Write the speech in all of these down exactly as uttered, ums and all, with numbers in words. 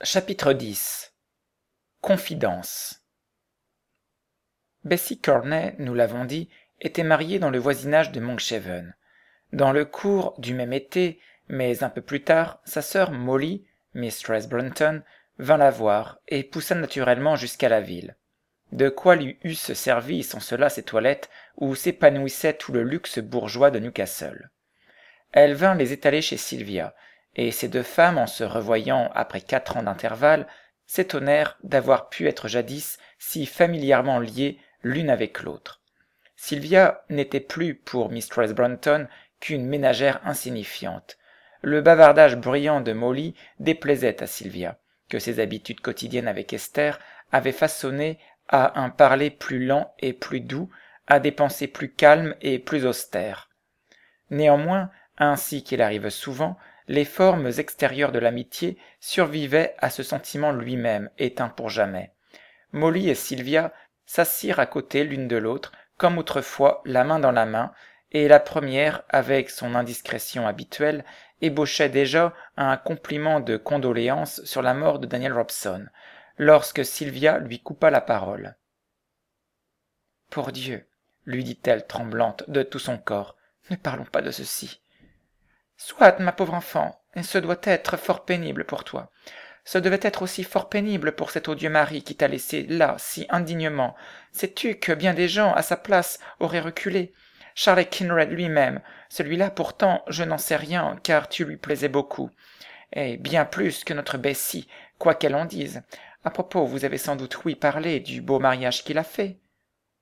Chapitre dix. Confidence. Bessie Corney, nous l'avons dit, était mariée dans le voisinage de Monkshaven. Dans le cours du même été, mais un peu plus tard, sa sœur Molly, mistress Brunton, vint la voir et poussa naturellement jusqu'à la ville. De quoi lui eussent servi sans cela ses toilettes où s'épanouissait tout le luxe bourgeois de Newcastle. Elle vint les étaler chez Sylvia, et ces deux femmes, en se revoyant après quatre ans d'intervalle, s'étonnèrent d'avoir pu être jadis si familièrement liées l'une avec l'autre. Sylvia n'était plus pour mistress Brunton qu'une ménagère insignifiante. Le bavardage bruyant de Molly déplaisait à Sylvia, que ses habitudes quotidiennes avec Esther avaient façonné à un parler plus lent et plus doux, à des pensées plus calmes et plus austères. Néanmoins, ainsi qu'il arrive souvent, les formes extérieures de l'amitié survivaient à ce sentiment lui-même, éteint pour jamais. Molly et Sylvia s'assirent à côté l'une de l'autre, comme autrefois, la main dans la main, et la première, avec son indiscrétion habituelle, ébauchait déjà un compliment de condoléances sur la mort de Daniel Robson, lorsque Sylvia lui coupa la parole. « Pour Dieu, lui dit-elle tremblante de tout son corps, ne parlons pas de ceci. » « Soit, ma pauvre enfant, et ce doit être fort pénible pour toi. Ce devait être aussi fort pénible pour cet odieux mari qui t'a laissé là, si indignement. Sais-tu que bien des gens, à sa place, auraient reculé? Charles Kinraid lui-même, celui-là pourtant, je n'en sais rien, car tu lui plaisais beaucoup. Et bien plus que notre Bessie, quoi qu'elle en dise. À propos, vous avez sans doute ouï parler du beau mariage qu'il a fait. »« Non, »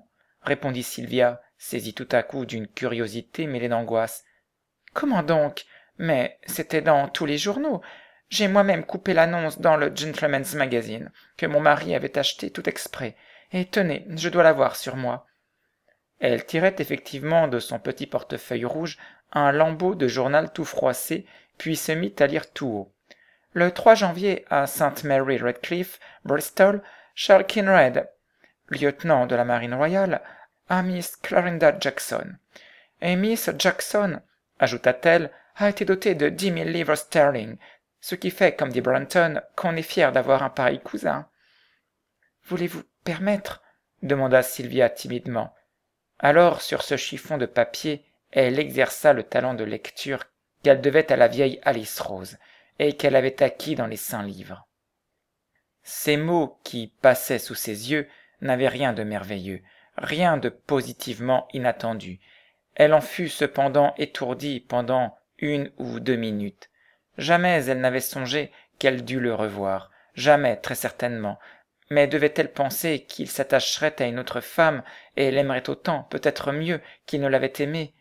répondit Sylvia, saisie tout à coup d'une curiosité mêlée d'angoisse. « Comment donc? Mais c'était dans tous les journaux. J'ai moi-même coupé l'annonce dans le Gentleman's Magazine, que mon mari avait acheté tout exprès. Et tenez, je dois l'avoir sur moi. » Elle tirait effectivement de son petit portefeuille rouge un lambeau de journal tout froissé, puis se mit à lire tout haut. Le trois janvier, à Saint Mary Redcliffe, Bristol, Charles Kinraid, lieutenant de la marine royale, à Miss Clarinda Jackson. Et Miss Jackson, ajouta-t-elle, a été dotée de dix mille livres sterling, ce qui fait, comme dit Brunton, qu'on est fier d'avoir un pareil cousin. « Voulez-vous permettre ?» demanda Sylvia timidement. Alors, sur ce chiffon de papier, elle exerça le talent de lecture qu'elle devait à la vieille Alice Rose, et qu'elle avait acquis dans les saints livres. Ces mots qui passaient sous ses yeux n'avaient rien de merveilleux, rien de positivement inattendu. Elle en fut cependant étourdie pendant une ou deux minutes. Jamais elle n'avait songé qu'elle dût le revoir, jamais très certainement, mais devait-elle penser qu'il s'attacherait à une autre femme et l'aimerait autant, peut-être mieux, qu'il ne l'avait aimée?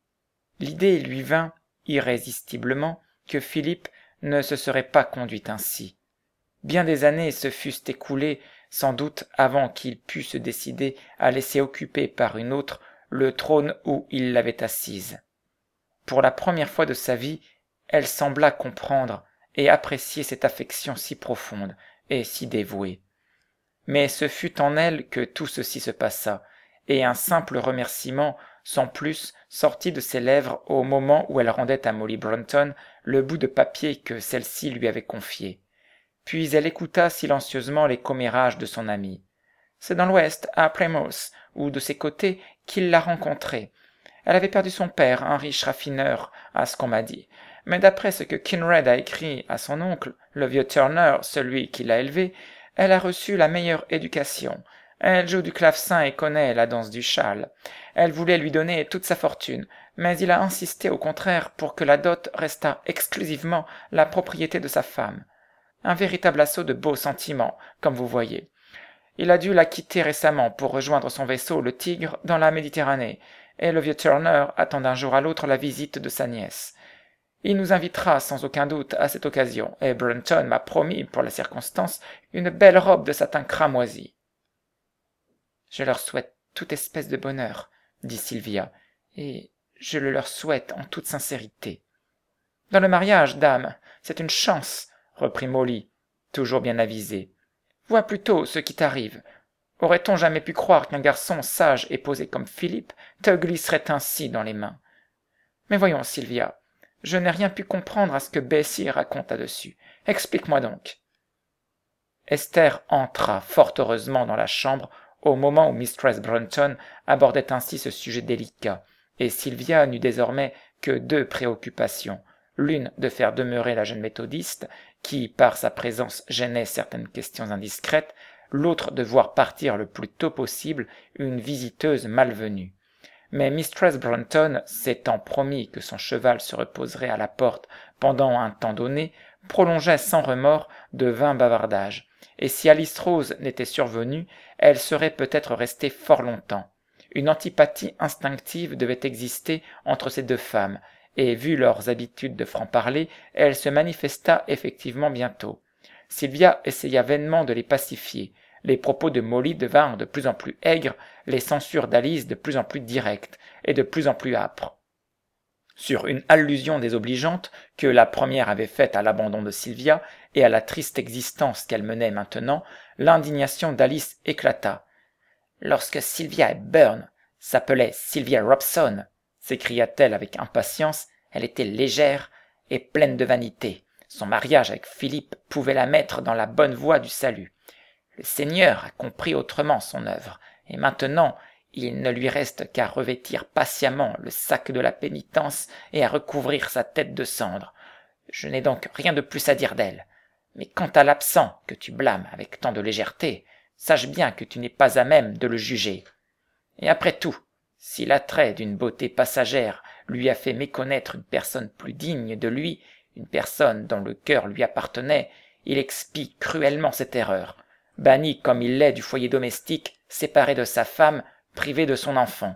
L'idée lui vint, irrésistiblement, que Philippe ne se serait pas conduit ainsi. Bien des années se fussent écoulées, sans doute avant qu'il pût se décider à laisser occuper par une autre le trône où il l'avait assise. Pour la première fois de sa vie, elle sembla comprendre et apprécier cette affection si profonde et si dévouée. Mais ce fut en elle que tout ceci se passa, et un simple remerciement, sans plus, sortit de ses lèvres au moment où elle rendait à Molly Brunton le bout de papier que celle-ci lui avait confié. Puis elle écouta silencieusement les commérages de son amie. C'est dans l'Ouest, à Plymouth, ou de ses côtés, qu'il l'a rencontrée. Elle avait perdu son père, un riche raffineur, à ce qu'on m'a dit. Mais d'après ce que Kinraid a écrit à son oncle, le vieux Turner, celui qui l'a élevée, elle a reçu la meilleure éducation. Elle joue du clavecin et connaît la danse du châle. Elle voulait lui donner toute sa fortune, mais il a insisté au contraire pour que la dot restât exclusivement la propriété de sa femme. Un véritable assaut de beaux sentiments, comme vous voyez. Il a dû la quitter récemment pour rejoindre son vaisseau, le Tigre, dans la Méditerranée, et le vieux Turner attend d'un jour à l'autre la visite de sa nièce. Il nous invitera sans aucun doute à cette occasion, et Brunton m'a promis, pour la circonstance, une belle robe de satin cramoisi. « Je leur souhaite toute espèce de bonheur, » dit Sylvia, « et je le leur souhaite en toute sincérité. »« Dans le mariage, dame, c'est une chance, » reprit Molly, toujours bien avisée. « Vois plutôt ce qui t'arrive. Aurait-on jamais pu croire qu'un garçon sage et posé comme Philippe te glisserait ainsi dans les mains? Mais voyons, Sylvia, Je n'ai rien pu comprendre à ce que Bessie raconte là-dessus. Explique-moi donc. Esther entra fort heureusement dans la chambre au moment où mistress Brunton abordait ainsi ce sujet délicat, et Sylvia n'eut désormais que deux préoccupations, l'une de faire demeurer la jeune méthodiste, qui par sa présence gênait certaines questions indiscrètes, l'autre de voir partir le plus tôt possible une visiteuse malvenue. Mais mistress Brunton, s'étant promis que son cheval se reposerait à la porte pendant un temps donné, prolongeait sans remords de vains bavardages, et si Alice Rose n'était survenue, elle serait peut-être restée fort longtemps. Une antipathie instinctive devait exister entre ces deux femmes, et vu leurs habitudes de franc-parler, elle se manifesta effectivement bientôt. Sylvia essaya vainement de les pacifier. Les propos de Molly devinrent de plus en plus aigres, les censures d'Alice de plus en plus directes et de plus en plus âpres. Sur une allusion désobligeante que la première avait faite à l'abandon de Sylvia et à la triste existence qu'elle menait maintenant, l'indignation d'Alice éclata. « Lorsque Sylvia Burn s'appelait Sylvia Robson, s'écria-t-elle avec impatience, elle était légère et pleine de vanité. Son mariage avec Philippe pouvait la mettre dans la bonne voie du salut. Le Seigneur a compris autrement son œuvre, et maintenant il ne lui reste qu'à revêtir patiemment le sac de la pénitence et à recouvrir sa tête de cendre. Je n'ai donc rien de plus à dire d'elle. Mais quant à l'absent que tu blâmes avec tant de légèreté, sache bien que tu n'es pas à même de le juger. Et après tout, si l'attrait d'une beauté passagère lui a fait méconnaître une personne plus digne de lui, une personne dont le cœur lui appartenait, il expie cruellement cette erreur. Banni comme il l'est du foyer domestique, séparé de sa femme, privé de son enfant.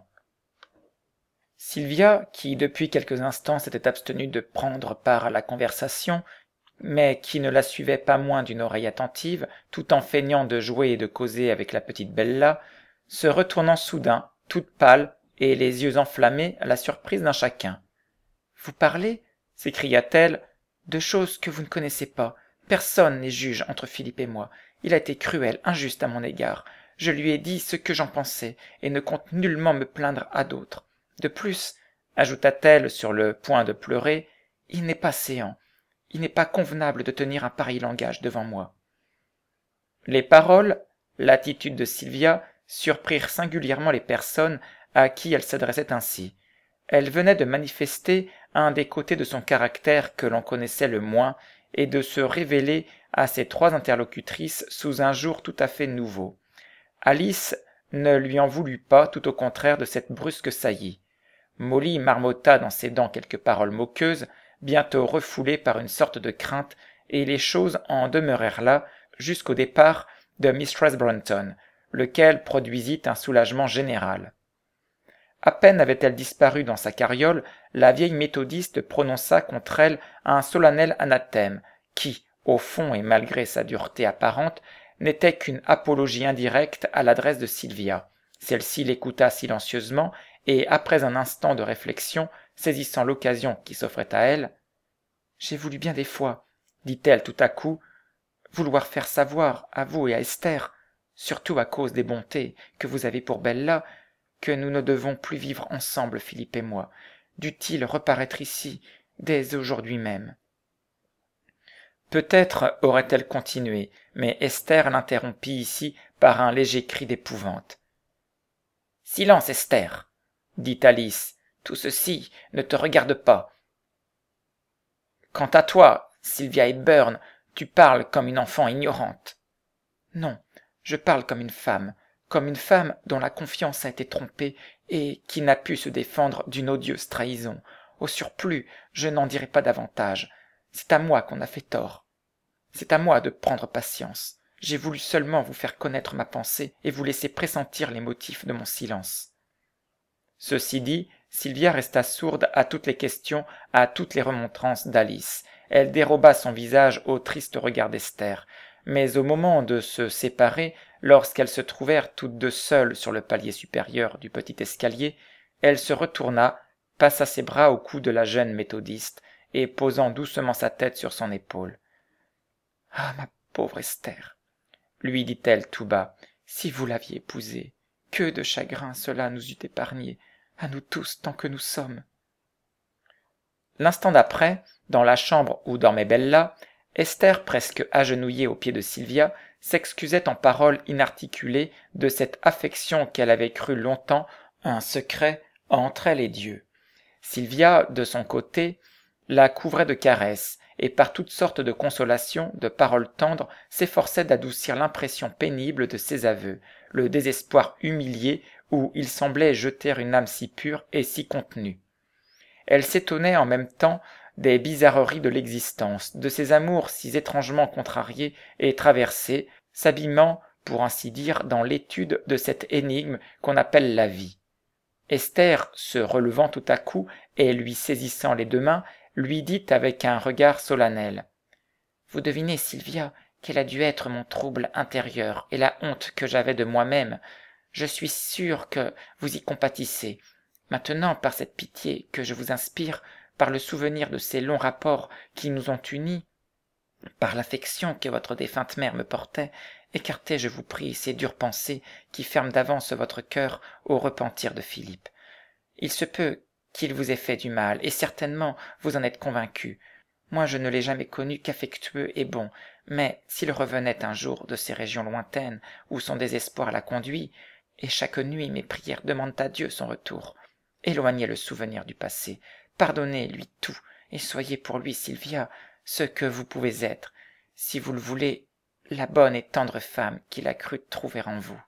Sylvia, qui depuis quelques instants s'était abstenue de prendre part à la conversation, mais qui ne la suivait pas moins d'une oreille attentive, tout en feignant de jouer et de causer avec la petite Bella, se retournant soudain, toute pâle et les yeux enflammés à la surprise d'un chacun. « Vous parlez, s'écria-t-elle, de choses que vous ne connaissez pas. Personne n'est juge entre Philippe et moi. Il a été cruel, injuste à mon égard. Je lui ai dit ce que j'en pensais, et ne compte nullement me plaindre à d'autres. De plus, ajouta-t-elle sur le point de pleurer, il n'est pas séant. Il n'est pas convenable de tenir un pareil langage devant moi. » Les paroles, l'attitude de Sylvia surprirent singulièrement les personnes à qui elle s'adressait ainsi. Elle venait de manifester un des côtés de son caractère que l'on connaissait le moins et de se révéler à ses trois interlocutrices sous un jour tout à fait nouveau. Alice ne lui en voulut pas, tout au contraire de cette brusque saillie. Molly marmotta dans ses dents quelques paroles moqueuses, bientôt refoulées par une sorte de crainte, et les choses en demeurèrent là jusqu'au départ de mistress Brunton, lequel produisit un soulagement général. À peine avait-elle disparu dans sa carriole, la vieille méthodiste prononça contre elle un solennel anathème, qui, au fond et malgré sa dureté apparente, n'était qu'une apologie indirecte à l'adresse de Sylvia. Celle-ci l'écouta silencieusement, et après un instant de réflexion, saisissant l'occasion qui s'offrait à elle, « J'ai voulu bien des fois, dit-elle tout à coup, vouloir faire savoir à vous et à Esther, surtout à cause des bontés que vous avez pour Bella, que nous ne devons plus vivre ensemble, Philippe et moi. Dût-il reparaître ici, dès aujourd'hui même. » Peut-être aurait-elle continué, mais Esther l'interrompit ici par un léger cri d'épouvante. « Silence, Esther, dit Alice, tout ceci ne te regarde pas. Quant à toi, Sylvia Hepburn, tu parles comme une enfant ignorante. » « Non, je parle comme une femme, comme une femme dont la confiance a été trompée et qui n'a pu se défendre d'une odieuse trahison. Au surplus, je n'en dirai pas davantage. C'est à moi qu'on a fait tort. C'est à moi de prendre patience. J'ai voulu seulement vous faire connaître ma pensée et vous laisser pressentir les motifs de mon silence. » Ceci dit, Sylvia resta sourde à toutes les questions, à toutes les remontrances d'Alice. Elle déroba son visage au triste regard d'Esther. Mais au moment de se séparer, lorsqu'elles se trouvèrent toutes deux seules sur le palier supérieur du petit escalier, elle se retourna, passa ses bras au cou de la jeune méthodiste, et posant doucement sa tête sur son épaule. « Ah, ma pauvre Esther, lui dit-elle tout bas, si vous l'aviez épousé, que de chagrin cela nous eût épargné, à nous tous tant que nous sommes. » L'instant d'après, dans la chambre où dormait Bella, Esther, presque agenouillée aux pieds de Sylvia, s'excusait en paroles inarticulées de cette affection qu'elle avait cru longtemps un secret entre elle et Dieu. Sylvia, de son côté, la couvrait de caresses, et par toutes sortes de consolations, de paroles tendres, s'efforçait d'adoucir l'impression pénible de ses aveux, le désespoir humilié où il semblait jeter une âme si pure et si contenue. Elle s'étonnait en même temps des bizarreries de l'existence, de ces amours si étrangement contrariés et traversés, s'abîmant, pour ainsi dire, dans l'étude de cette énigme qu'on appelle la vie. Esther, se relevant tout à coup et lui saisissant les deux mains, lui dit avec un regard solennel : « Vous devinez, Sylvia, quel a dû être mon trouble intérieur et la honte que j'avais de moi-même. Je suis sûre que vous y compatissez. Maintenant, par cette pitié que je vous inspire, par le souvenir de ces longs rapports qui nous ont unis, par l'affection que votre défunte mère me portait, écartez, je vous prie, ces dures pensées qui ferment d'avance votre cœur au repentir de Philippe. Il se peut qu'il vous ait fait du mal, et certainement vous en êtes convaincu. Moi je ne l'ai jamais connu qu'affectueux et bon, mais s'il revenait un jour de ces régions lointaines où son désespoir l'a conduit, et chaque nuit mes prières demandent à Dieu son retour, éloignez le souvenir du passé, pardonnez-lui tout, et soyez pour lui, Sylvia, ce que vous pouvez être, si vous le voulez, la bonne et tendre femme qu'il a cru trouver en vous.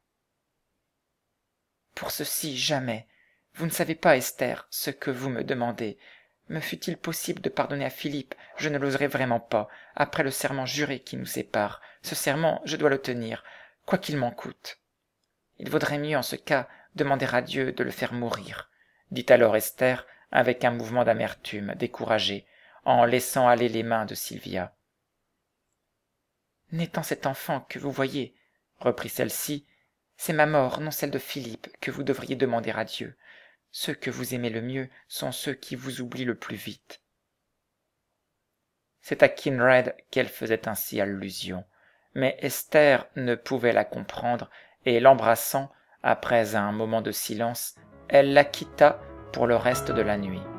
Pour ceci, jamais. Vous ne savez pas, Esther, ce que vous me demandez. Me fût-il possible de pardonner à Philippe, je ne l'oserais vraiment pas, après le serment juré qui nous sépare. Ce serment, je dois le tenir, quoi qu'il m'en coûte. Il vaudrait mieux, en ce cas, demander à Dieu de le faire mourir, dit alors Esther, avec un mouvement d'amertume, découragée, en laissant aller les mains de Sylvia. N'étant cet enfant que vous voyez, reprit celle-ci, c'est ma mort, non celle de Philippe, que vous devriez demander à Dieu. Ceux que vous aimez le mieux sont ceux qui vous oublient le plus vite. C'est à Kinraid qu'elle faisait ainsi allusion, mais Esther ne pouvait la comprendre, et l'embrassant, après un moment de silence, elle la quitta pour le reste de la nuit.